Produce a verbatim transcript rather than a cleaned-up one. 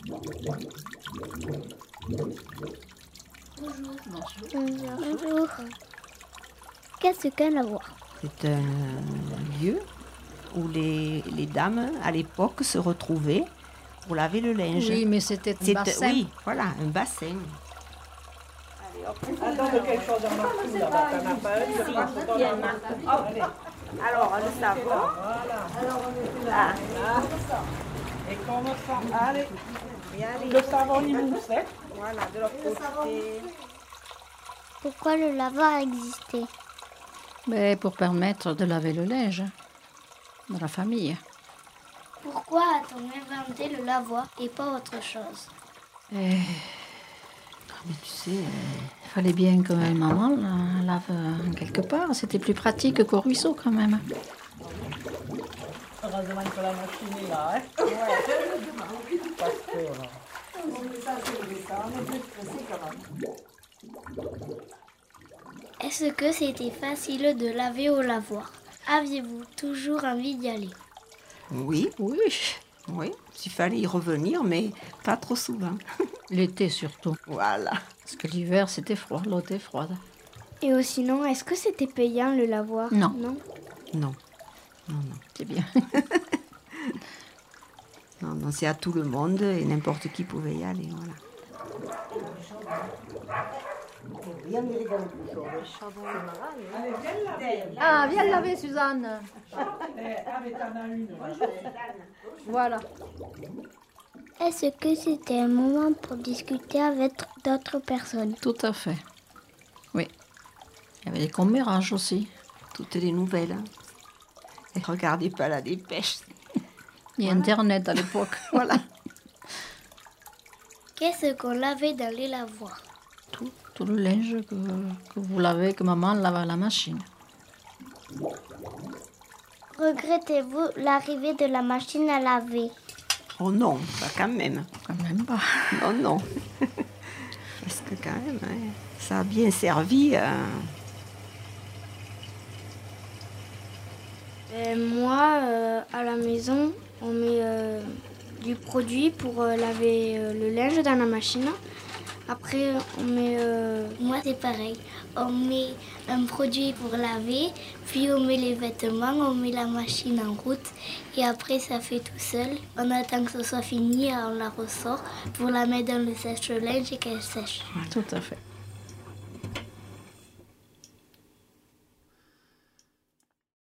Bonjour. Bonjour. Bonjour. Qu'est-ce qu'un lavoir? C'est un lieu où les, les dames, à l'époque, se retrouvaient pour laver le linge. Oui, mais c'était un C'est- bassin. Oui, voilà, un bassin. Attends, quelque chose en dessous, là-bas, t'en as pas un, je passe dans la main. Allez. Alors, le savon. Voilà. Ah. Et comme ça, allez. Le savon, il mousse, hein. Voilà, de l'autre côté. Pourquoi le lavoir existait? Mais pour permettre de laver le linge de la famille. Pourquoi a-t-on inventé le lavoir et pas autre chose? Et Ah, mais tu sais, euh, il fallait bien que maman la lave euh, quelque part. C'était plus pratique qu'au ruisseau quand même. Heureusement que la machine est là, hein. Ouais. Parce que, là. Est-ce que c'était facile de laver au lavoir? Aviez-vous toujours envie d'y aller? oui, Oui, oui, il fallait y revenir, mais pas trop souvent. l'été surtout. Voilà. Parce que l'hiver c'était froid, l'eau était froide. Et oh, sinon, est-ce que c'était payant le lavoir? Non. Non. Non, non, non. C'est bien. Non, non, c'est à tout le monde et n'importe qui pouvait y aller, voilà. Ah, viens laver Suzanne. Allez, t'en as une, là. Voilà. Est-ce que c'était un moment pour discuter avec d'autres personnes? Tout à fait. Oui. Il y avait des commérages aussi. Toutes les nouvelles. Hein. Et regardez pas la dépêche. Il y a Internet à l'époque. Voilà. Qu'est-ce qu'on lavait dans les lavoirs? Tout, tout le linge que, que vous lavez, que maman lave à la machine. Regrettez-vous l'arrivée de la machine à laver? Oh non, pas quand même. Quand même pas. Non, non. Parce que quand même, hein, ça a bien servi. Euh... Euh, moi, euh, à la maison, on met euh, du produit pour euh, laver euh, le linge dans la machine. Après, on met... euh, Moi, c'est pareil. On met un produit pour laver, puis on met les vêtements, on met la machine en route, et après, ça fait tout seul. On attend que ce soit fini, on la ressort pour la mettre dans le sèche-linge et qu'elle sèche. Tout à fait.